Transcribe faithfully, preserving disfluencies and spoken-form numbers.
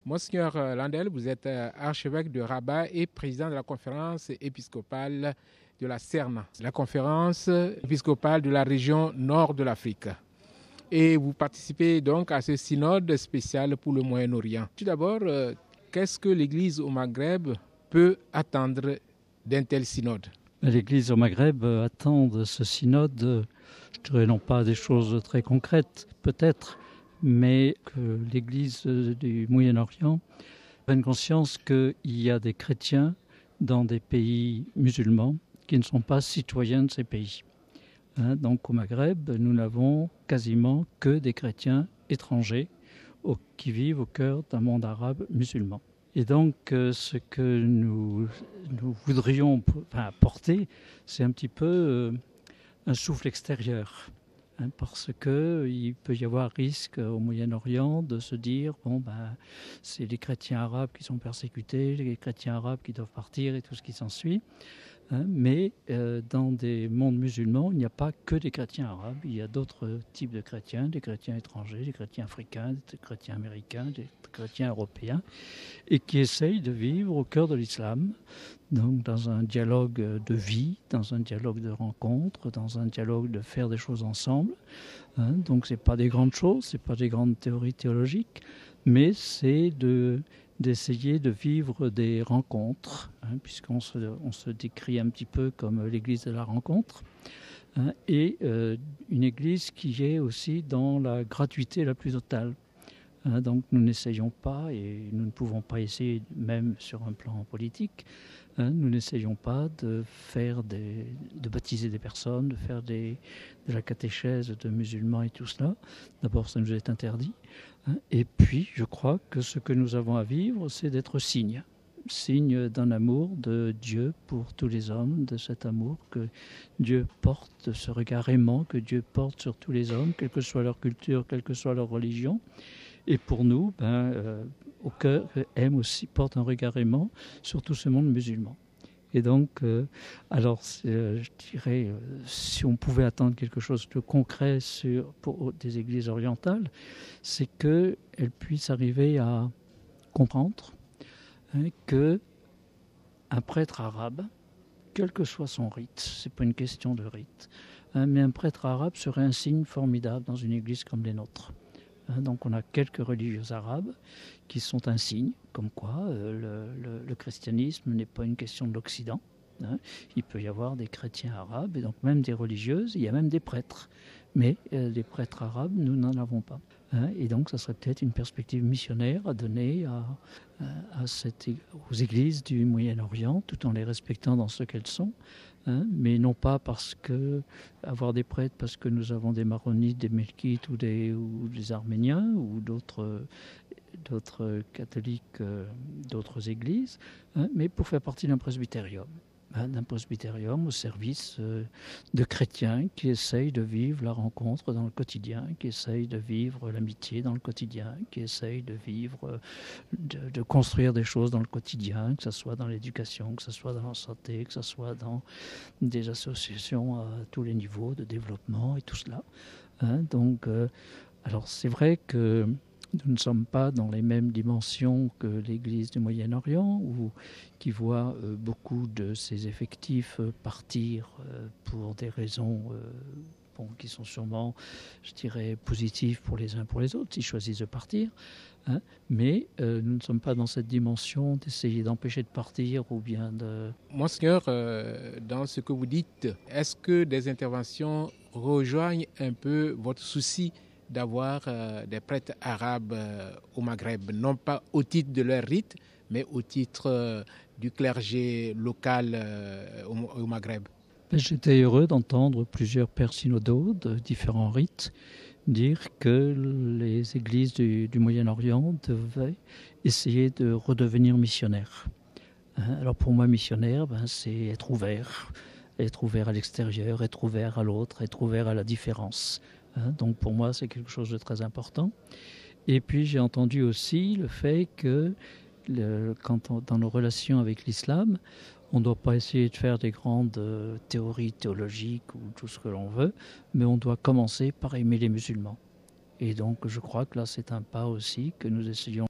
Monseigneur Landel, vous êtes archevêque de Rabat et président de la conférence épiscopale de la C E R N, la conférence épiscopale de la région nord de l'Afrique. Et vous participez donc à ce synode spécial pour le Moyen-Orient. Tout d'abord, qu'est-ce que l'Église au Maghreb peut attendre d'un tel synode ? L'Église au Maghreb attend de ce synode, je dirais non pas des choses très concrètes peut-être, mais que l'Église du Moyen-Orient prenne conscience qu'il y a des chrétiens dans des pays musulmans qui ne sont pas citoyens de ces pays. Hein, donc au Maghreb, nous n'avons quasiment que des chrétiens étrangers au, qui vivent au cœur d'un monde arabe musulman. Et donc euh, ce que nous, nous voudrions enfin, apporter, c'est un petit peu euh, un souffle extérieur. Hein, parce qu'il peut y avoir risque au Moyen-Orient de se dire bon ben c'est les chrétiens arabes qui sont persécutés, les chrétiens arabes qui doivent partir et tout ce qui s'ensuit. Hein, mais euh, dans des mondes musulmans, il n'y a pas que des chrétiens arabes, il y a d'autres types de chrétiens, des chrétiens étrangers, des chrétiens africains, des chrétiens américains, des chrétiens européens, et qui essayent de vivre au cœur de l'islam, donc dans un dialogue de vie, dans un dialogue de rencontre, dans un dialogue de faire des choses ensemble. Hein, donc ce n'est pas des grandes choses, ce n'est pas des grandes théories théologiques, mais c'est de... d'essayer de vivre des rencontres, hein, puisqu'on se, on se décrit un petit peu comme l'église de la rencontre, hein, et euh, une église qui est aussi dans la gratuité la plus totale. Hein, donc nous n'essayons pas, et nous ne pouvons pas essayer, même sur un plan politique, hein, nous n'essayons pas de faire des, de baptiser des personnes, de faire des, de la catéchèse de musulmans et tout cela. D'abord, ça nous est interdit. Et puis, je crois que ce que nous avons à vivre, c'est d'être signe, signe d'un amour de Dieu pour tous les hommes, de cet amour que Dieu porte, de ce regard aimant que Dieu porte sur tous les hommes, quelle que soit leur culture, quelle que soit leur religion. Et pour nous, ben, euh, au cœur, aime aussi, porte un regard aimant sur tout ce monde musulman. Et donc, euh, alors, euh, je dirais, euh, si on pouvait attendre quelque chose de concret sur, pour des églises orientales, c'est qu'elles puissent arriver à comprendre hein, qu'un prêtre arabe, quel que soit son rite, ce n'est pas une question de rite, hein, mais un prêtre arabe serait un signe formidable dans une église comme les nôtres. Hein, donc on a quelques religieux arabes qui sont un signe, comme quoi euh, le, le, le christianisme n'est pas une question de l'Occident. Hein. Il peut y avoir des chrétiens arabes, et donc même des religieuses, il y a même des prêtres. Mais euh, les prêtres arabes, nous n'en avons pas. Hein. Et donc ça serait peut-être une perspective missionnaire à donner à, à cette, aux églises du Moyen-Orient, tout en les respectant dans ce qu'elles sont. Hein, mais non pas parce que avoir des prêtres parce que nous avons des maronites, des melkites ou des, ou des arméniens ou d'autres, d'autres catholiques, euh, d'autres églises, hein, mais pour faire partie d'un presbytérium. Hein, d'un presbytérium au service euh, de chrétiens qui essayent de vivre la rencontre dans le quotidien, qui essayent de vivre l'amitié dans le quotidien, qui essayent de vivre, euh, de, de construire des choses dans le quotidien, que ce soit dans l'éducation, que ce soit dans la santé, que ce soit dans des associations à tous les niveaux de développement et tout cela. Hein, donc, euh, alors c'est vrai que nous ne sommes pas dans les mêmes dimensions que l'Église du Moyen-Orient, où, qui voit euh, beaucoup de ses effectifs euh, partir euh, pour des raisons euh, bon, qui sont sûrement, je dirais, positives pour les uns pour les autres, s'ils choisissent de partir. Hein, mais euh, nous ne sommes pas dans cette dimension d'essayer d'empêcher de partir ou bien de... Monseigneur, euh, dans ce que vous dites, est-ce que des interventions rejoignent un peu votre souci d'avoir euh, des prêtres arabes euh, au Maghreb, non pas au titre de leur rite, mais au titre euh, du clergé local euh, au, au Maghreb? J'étais heureux d'entendre plusieurs pères synodaux de différents rites dire que les églises du, du Moyen-Orient devaient essayer de redevenir missionnaires. Hein, alors pour moi, missionnaire, ben, c'est être ouvert, être ouvert à l'extérieur, être ouvert à l'autre, être ouvert à la différence. Hein, donc pour moi, c'est quelque chose de très important. Et puis j'ai entendu aussi le fait que le, quand on, dans nos relations avec l'islam, on ne doit pas essayer de faire des grandes euh, théories théologiques ou tout ce que l'on veut, mais on doit commencer par aimer les musulmans. Et donc je crois que là c'est un pas aussi que nous essayons